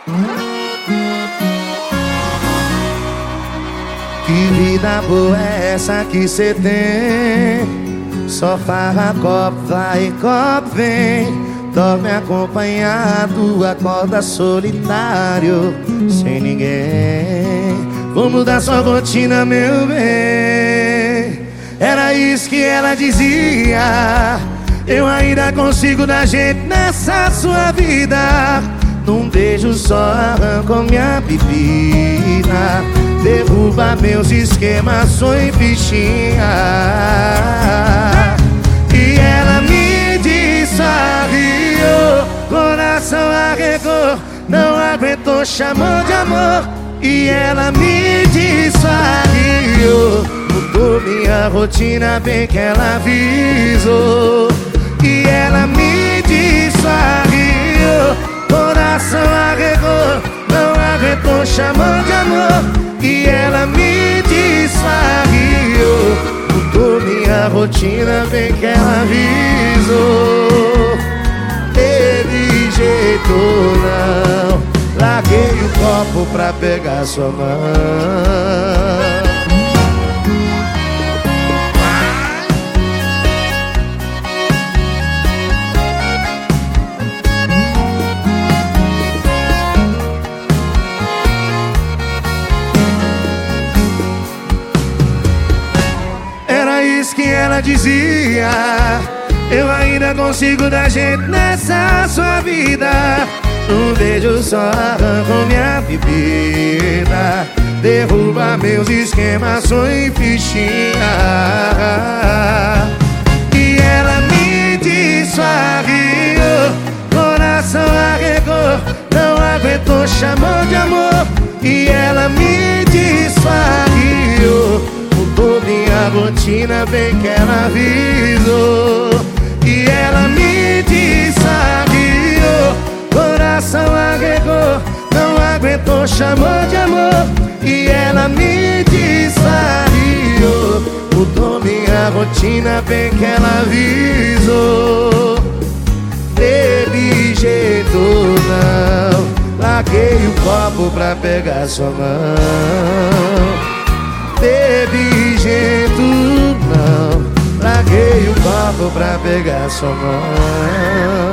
Que vida boa é essa que cê tem? Só farra, copo vai, copo vem. Dorme acompanhado, acorda solitário, sem ninguém. Vou mudar sua rotina, meu bem. Era isso que ela dizia. Eu ainda consigo dar jeito nessa sua vida. Num beijo só arranco minha bebida. Derruba meus esquemas, sou em fichinha. E ela me desarriou, coração arregou, não aguentou, chamou de amor. E ela me desarriou, mudou minha rotina, bem que ela avisou. E ela me desarriou, coração arregou, não aguentou, chamou de amor. E ela me desarriou, mudou minha rotina, bem que ela avisou. Teve jeito não, larguei o copo pra pegar sua mão. Que ela dizia, eu ainda consigo dar jeito nessa sua vida. Um beijo só arranco minha bebida. Derruba meus esquemas, sou em fichinha. E ela me desarriou, coração arregou, não aguentou, chamou de amor. E ela me desarriou, mudou minha rotina, bem que ela avisou. E ela me desarriou, coração arregou, não aguentou, chamou de amor. E ela me desarriou, mudou minha rotina, bem que ela avisou. Teve jeito não, larguei o copo pra pegar sua mão. Teve jeito não, larguei o copo pra pegar sua mão.